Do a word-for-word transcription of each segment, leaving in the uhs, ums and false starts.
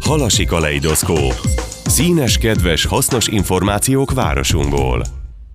Halasi kaleidoszkóp. Színes, kedves, hasznos információk városunkból.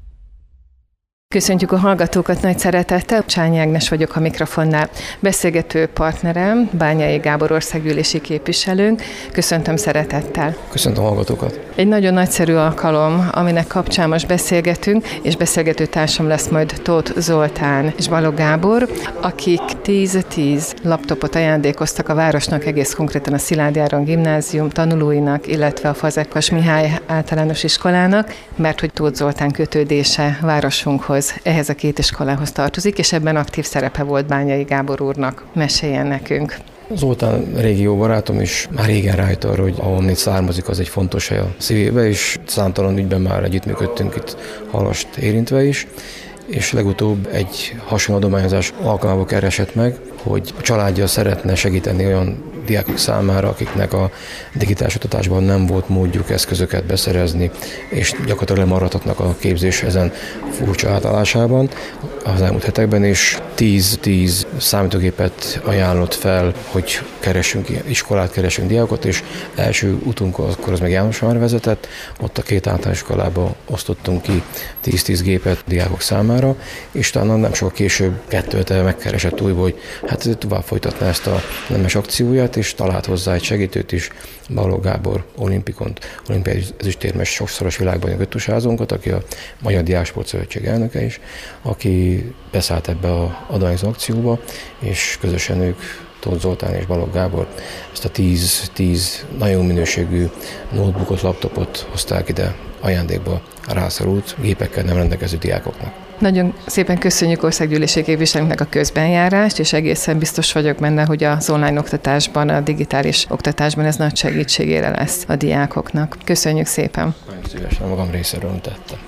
Köszöntjük a hallgatókat nagy szeretettel. Csányi Ágnes vagyok a mikrofonnál. Beszélgető partnerem, Bányai Gábor országgyűlési képviselőnk. Köszöntöm szeretettel. Köszöntöm a hallgatókat. Egy nagyon nagyszerű alkalom, aminek kapcsán most beszélgetünk, és beszélgető társam lesz majd Tóth Zoltán és Balogh Gábor, akik tíz-tíz laptopot ajándékoztak a városnak, egész konkrétan a Szilády Áron gimnázium tanulóinak, illetve a Fazekas Mihály általános iskolának, mert hogy Tóth Zoltán kötődése városunkhoz, ehhez a két iskolához tartozik, és ebben aktív szerepe volt Bányai Gábor úrnak. Meséljen nekünk. Zoltán régi jó barátom is már régen rájött arra, hogy ahonnét származik, az egy fontos hely a szívébe, és számtalan ügyben már együttműködtünk itt Halast érintve is, és legutóbb egy hasonló adományozás alkalmából keresett meg, hogy a családja szeretne segíteni olyan diákok számára, akiknek a digitális oktatásban nem volt módjuk eszközöket beszerezni, és gyakorlatilag lemaradhatnak a képzés ezen furcsa átállásában az elmúlt hetekben, és tíz-tíz számítógépet ajánlott fel, hogy keresünk iskolát, keresünk diákokat, és első utunk akkor az meg János már vezetett, ott a két általános iskolába osztottunk ki tíz-tíz gépet diákok számára, és talán nem sokkal később kettőt megkeresett újból, hogy hát tovább folytatná ezt a nemes akcióját, és talált hozzá egy segítőt is, Balogh Gábor olimpikont, olimpiai ezüstérmes, sokszoros világbajnok öttusázónkat, aki a Magyar Diáksport Szövetség elnöke is, aki beszállt ebbe az adományozó akcióba, és közösen ők, Tóth Zoltán és Balogh Gábor ezt a tíz-tíz nagyon minőségű notebookot, laptopot hozták ide ajándékba a rászorult gépekkel nem rendelkező diákoknak. Nagyon szépen köszönjük országgyűlési képviselőnknek a közbenjárást, és egészen biztos vagyok benne, hogy az online oktatásban, a digitális oktatásban ez nagy segítségére lesz a diákoknak. Köszönjük szépen! Nagyon szívesen a magam részéről tettem.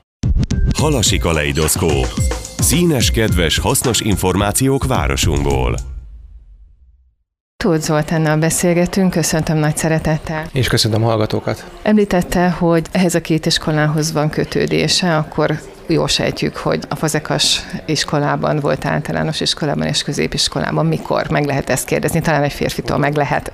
Halasi kaleidoszkóp. Színes, kedves, hasznos információk városunkból. Tóth Zoltánnal beszélgetünk, köszöntöm nagy szeretettel. És köszöntöm a hallgatókat. Említette, hogy ehhez a két iskolához van kötődése, akkor jól sejtjük, hogy a Fazekas iskolában volt, általános iskolában és középiskolában. Mikor? Meg lehet ezt kérdezni, talán egy férfitól meg lehet.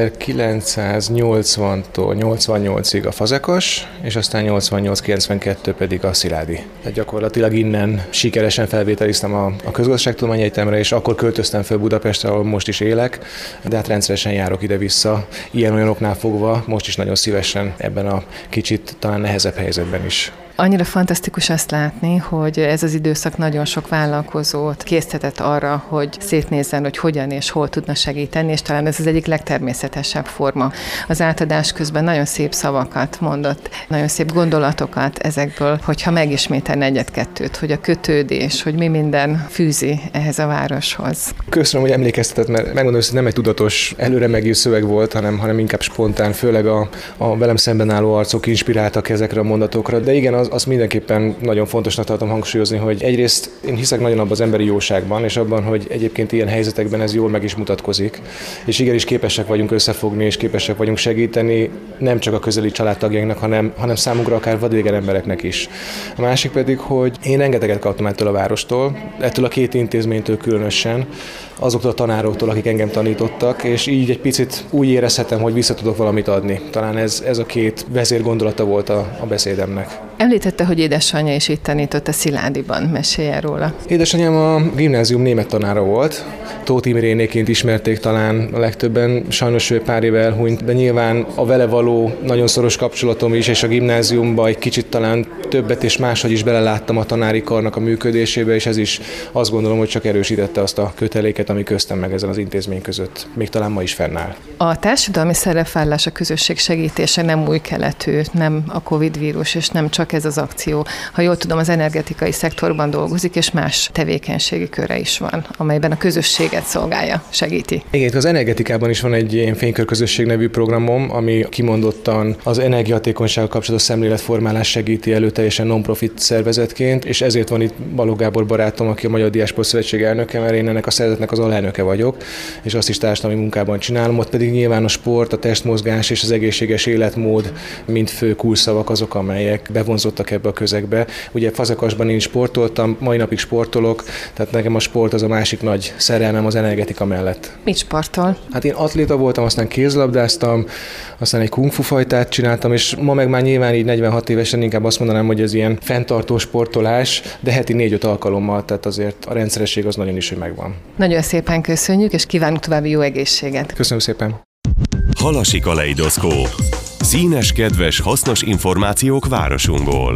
ezerkilencszáznyolcvantól nyolcvannyolcig a Fazekas, és aztán nyolcvannyolc kilencvenkettő pedig a Szilády. Tehát gyakorlatilag innen sikeresen felvételiztem a, a Közgazdaságtudományi Egyetemre, és akkor költöztem föl Budapestre, ahol most is élek, de hát rendszeresen járok ide-vissza, ilyen-olyanoknál fogva, most is nagyon szívesen ebben a kicsit talán nehezebb helyzetben is. Annyira fantasztikus azt látni, hogy ez az időszak nagyon sok vállalkozót késztetett arra, hogy szétnézzen, hogy hogyan és hol tudna segíteni, és talán ez az egyik legtermészetesebb forma. Az átadás közben nagyon szép szavakat mondott, nagyon szép gondolatokat ezekből, hogyha megismételne egyet-kettőt, hogy a kötődés, hogy mi minden fűzi ehhez a városhoz. Köszönöm, hogy emlékeztetett, mert megmondom, hogy nem egy tudatos, előre megírt szöveg volt, hanem, hanem inkább spontán, főleg a, a velem szemben álló arcok inspiráltak ezekre a mondatokra, de igen, az azt mindenképpen nagyon fontosnak tartom hangsúlyozni, hogy egyrészt én hiszek nagyon abban az emberi jóságban, és abban, hogy egyébként ilyen helyzetekben ez jól meg is mutatkozik, és igenis képesek vagyunk összefogni, és képesek vagyunk segíteni nem csak a közeli családtagjainknak, hanem, hanem számunkra akár vadidegen embereknek is. A másik pedig, hogy én rengeteget kaptam ettől a várostól, ettől a két intézménytől különösen, azoktól a tanároktól, akik engem tanítottak, és így egy picit úgy érezhetem, hogy vissza tudok valamit adni. Talán ez, ez a két vezérgondolata volt a, a beszédemnek. Említette, hogy édesanyja is itt tanított a Sziládyban. Meséljen róla. Édesanyám a gimnázium német tanára volt. Tóth Imrénéként ismerték talán a legtöbben. Sajnos ő pár éve elhunyt, de nyilván a vele való nagyon szoros kapcsolatom is, és a gimnáziumban egy kicsit talán többet és máshogy is beleláttam a tanári karnak a működésébe, és ez is azt gondolom, hogy csak erősítette azt a köteléket, ami köztem meg ezen az intézmény között. Még talán ma is fennáll. A társadalmi szerepvállás, a közösség segítése nem új keletű, nem a Covid vírus, és nem csak ez az akció. Ha jól tudom, az energetikai szektorban dolgozik, és más tevékenységi köre is van, amelyben a közösséget szolgálja, segíti. Igen, az energetikában is van egy ilyen fénykörközösség nevű programom, ami kimondottan az energiahatékonysággal kapcsolatos szemléletformálás segíti elő teljesen non-profit szervezetként, és ezért van itt Balogh Gábor barátom, aki a Magyar Diáksport Szövetség elnöke, mert én ennek a szervezetnek az alelnöke vagyok, és azt is társadalmi munkában csinálom, ott pedig nyilván a sport, a testmozgás és az egészséges életmód mind fő kulcsszavak azok, amelyek bevonzák bevonzottak ebbe a közegbe. Ugye Fazegasban én is sportoltam, mai napig sportolok, tehát nekem a sport az a másik nagy szerelmem az energetika mellett. Mit sportol? Hát én atléta voltam, aztán kézlabdáztam, aztán egy kung fu fajtát csináltam, és ma meg már nyilván így negyvenhat évesen inkább azt mondanám, hogy ez ilyen fenntartó sportolás, de heti négy-öt alkalommal, tehát azért a rendszeresség az nagyon is, hogy megvan. Nagyon szépen köszönjük, és kívánunk további jó egészséget. Köszönöm szépen. Halasi Kaleidoszkóp. Színes, kedves, hasznos információk városunkból.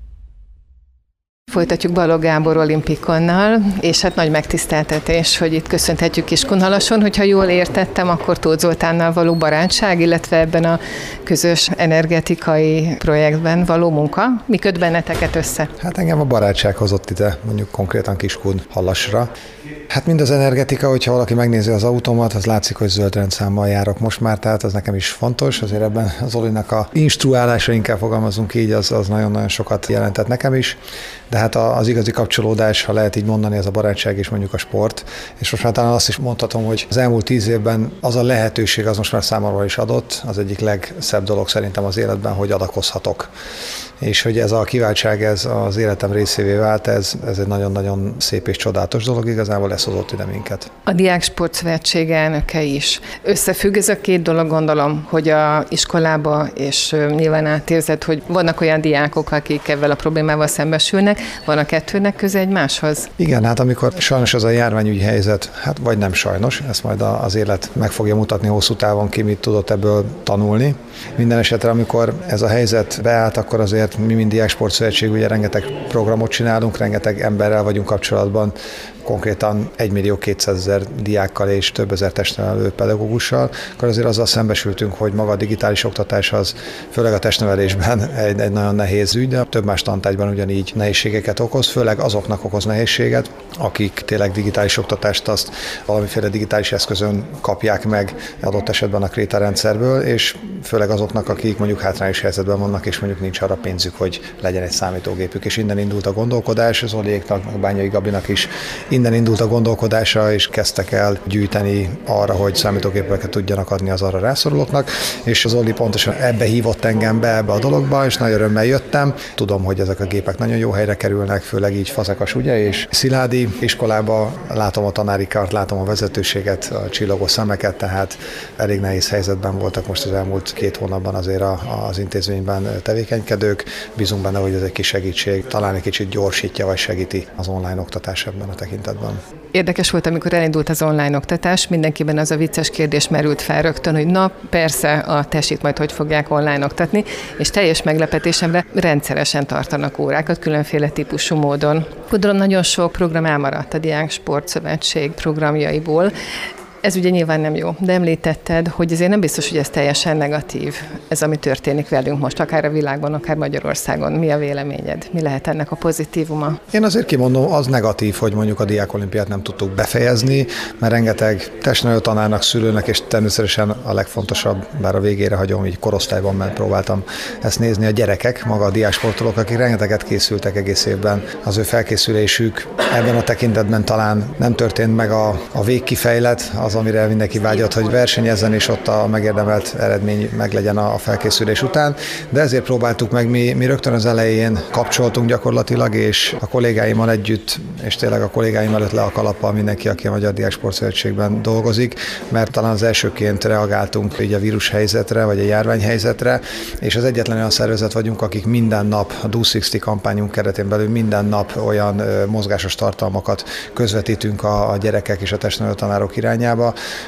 Folytatjuk Balogh Gábor olimpikonnal, és hát nagy megtiszteltetés, hogy itt köszönhetjük Kiskunhalason, hogyha jól értettem, akkor Tóth Zoltánnal való barátság, illetve ebben a közös energetikai projektben való munka. Mi köt benneteket össze? Hát engem a barátság hozott ide, mondjuk konkrétan Kiskunhalasra. Hát mind az energetika, hogyha valaki megnézi az autómat, az látszik, hogy zöld rendszámmal járok most már, tehát az nekem is fontos, azért ebben az Olinak a instruálása, inkább fogalmazunk így, az, az nagyon-nagyon sokat jelentett nekem is, de hát az igazi kapcsolódás, ha lehet így mondani, ez a barátság és mondjuk a sport, és most már talán azt is mondhatom, hogy az elmúlt tíz évben az a lehetőség, az most már számomra is adott, az egyik legszebb dolog szerintem az életben, hogy adakozhatok. És hogy ez a kiváltság, ez az életem részévé vált, ez, ez egy nagyon-nagyon szép és csodálatos dolog, igazából ez hozott ide minket. A Diák Sportszövetség elnöke is. Összefügg ez a két dolog, gondolom, hogy a iskolába, és nyilván átérzed, hogy vannak olyan diákok, akik ebben a problémával szembesülnek, van a kettőnek köze egymáshoz? Igen, hát amikor sajnos az a járványügyi helyzet, hát vagy nem sajnos, ezt majd az élet meg fogja mutatni hosszú távon, ki mit tudott ebből tanulni. Minden esetre, amikor ez a helyzet beállt, akkor azért mi, mint Diák Sportszövetség, ugye rengeteg programot csinálunk, rengeteg emberrel vagyunk kapcsolatban, konkrétan egymillió kétszázezer diákkal és több ezer testnevelő pedagógussal, akkor azért azzal szembesültünk, hogy maga a digitális oktatás az, főleg a testnevelésben egy, egy nagyon nehéz ügy, de több más tantárgyban ugyanígy nehézségeket okoz, főleg azoknak okoz nehézséget, akik tényleg digitális oktatást azt valamiféle digitális eszközön kapják meg, adott esetben a Kréta rendszerből, és főleg azoknak, akik mondjuk hátrányos helyzetben vannak, és mondjuk nincs arra pénzük, hogy legyen egy számítógépük, és innen indult a gondolkodás, az Zoliéknak, Bányai Gabinak is innen indult a gondolkodása, és kezdtek el gyűjteni arra, hogy számítógépeket tudjanak adni az arra rászorulóknak, és az Zoli pontosan ebbe hívott engem be ebbe a dologba, és nagy örömmel jöttem. Tudom, hogy ezek a gépek nagyon jó helyre kerülnek, főleg így Fazekas, ugye, és Sziládi iskolába látom a tanári kart, látom a vezetőséget, a csillogó szemeket, tehát elég nehéz helyzetben voltak most az elmúlt két hónapban azért a, az intézményben tevékenykedők. Bízunk benne, hogy ez egy kis segítség, talán egy kicsit gyorsítja vagy segíti az online oktatás ebben a tekintetben. Érdekes volt, amikor elindult az online oktatás, mindenkiben az a vicces kérdés merült fel rögtön, hogy na persze a tesit majd hogy fogják online oktatni, és teljes meglepetésemre rendszeresen tartanak órákat különféle típusú módon. Gondolom, nagyon sok program elmaradt a Diák Sportszövetség programjaiból. Ez ugye nyilván nem jó, de említetted, hogy azért nem biztos, hogy ez teljesen negatív, ez ami történik velünk most, akár a világban, akár Magyarországon. Mi a véleményed? Mi lehet ennek a pozitívuma? Én azért kimondom, az negatív, hogy mondjuk a Diák Olimpiát nem tudtuk befejezni, mert rengeteg testnevelő tanárnak, szülőnek, és természetesen a legfontosabb, bár a végére hagyom, így korosztályban, mert próbáltam ezt nézni, a gyerekek, maga a diáksportolók, akik rengeteget készültek egész évben. Az ő felkészülésük ebben a tekintetben talán nem történt meg a, a végkifejlet, az, amire mindenki vágyott, hogy versenyezzen, és ott a megérdemelt eredmény meglegyen a felkészülés után. De ezért próbáltuk meg, mi, mi rögtön az elején kapcsoltunk gyakorlatilag, és a kollégáimmal együtt, és tényleg a kollégáim előtt le a kalappal mindenki, aki a Magyar Diák Sportszövetségben dolgozik, mert talán az elsőként reagáltunk így a vírushelyzetre, vagy a járványhelyzetre, és az egyetlen olyan szervezet vagyunk, akik minden nap a Do hatszázas kampányunk keretén belül minden nap olyan mozgásos tartalmakat közvetítünk a, a gyerekek és a testnevelő tanárok irányába,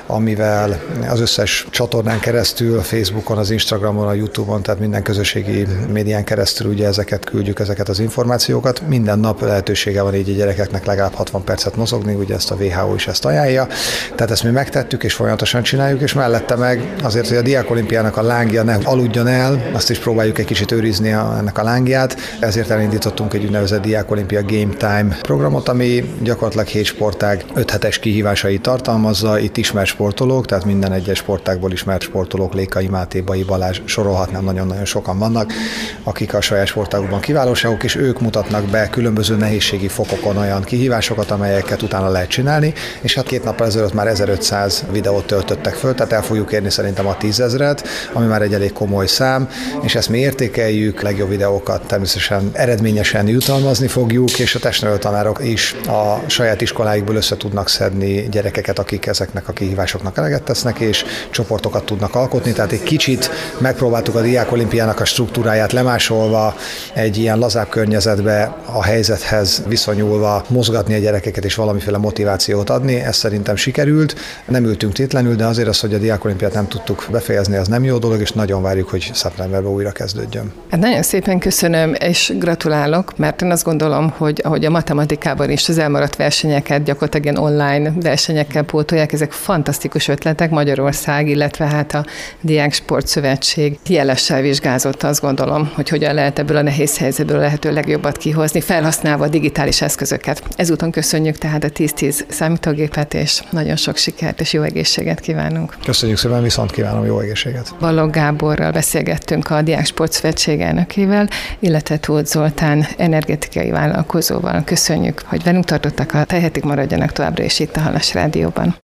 amivel az összes csatornán keresztül, a Facebookon, az Instagramon, a YouTube-on, tehát minden közösségi médián keresztül ugye ezeket küldjük, ezeket az információkat. Minden nap lehetősége van így a gyerekeknek legalább hatvan percet mozogni, ugye ezt a vé há o is ezt ajánlja. Tehát ezt mi megtettük, és folyamatosan csináljuk, és mellette meg azért, hogy a Diák Olimpiának a lángja ne aludjon el, azt is próbáljuk egy kicsit őrizni a, ennek a lángját. Ezért elindítottunk egy úgynevezett Diák Olimpia Game Time programot, ami gyakorlatilag hét sportág öt hetes kihívásait tartalmazza, kiválasztva, itt ismert sportolók, tehát minden egyes sportágból ismert sportolók, Lékai Máté, Bai Balázs, sorolhatnám, nagyon-nagyon sokan vannak, akik a saját sportágukban kiválóságok, és ők mutatnak be különböző nehézségi fokokon olyan kihívásokat, amelyeket utána lehet csinálni, és hát két nappal ezelőtt már ezerötszáz videót töltöttek föl, tehát el fogjuk érni szerintem a tízezret, ami már egy elég komoly szám, és ezt mi értékeljük, legjobb videókat természetesen eredményesen jutalmazni fogjuk, és a testnevelő tanárok is a saját iskoláikból össze tudnak szedni gyerekeket, akik ezeknek a kihívásoknak eleget tesznek, és csoportokat tudnak alkotni, tehát egy kicsit megpróbáltuk a diákolimpiának a struktúráját lemásolva, egy ilyen lazább környezetbe a helyzethez viszonyulva mozgatni a gyerekeket és valamiféle motivációt adni, ez szerintem sikerült. Nem ültünk tétlenül, de azért az, hogy a diákolimpiát nem tudtuk befejezni, az nem jó dolog, és nagyon várjuk, hogy szeptemberben újra kezdődjön. Hát nagyon szépen köszönöm, és gratulálok, mert én azt gondolom, hogy ahogy a matematikában is az elmaradt versenyeket gyakorlatilag ilyen online versenyekkel pótolják, ezek fantasztikus ötletek. Magyarország, illetve hát a Diák Sportszövetség jelessel vizsgázott, azt gondolom, hogy hogyan lehet ebből a nehéz helyzetből a lehető legjobbat kihozni, felhasználva a digitális eszközöket. Ezúton köszönjük tehát a tíz tíz számítógépet, és nagyon sok sikert és jó egészséget kívánunk. Köszönjük szépen, viszont kívánom jó egészséget. Balogh Gáborral beszélgettünk a Diák Sportszövetség elnökével, illetve Tóth Zoltán energetikai vállalkozóval. Köszönjük, hogy velünk tartottak, a tehetik, maradjanak továbbra is itt a Halas Rádióban.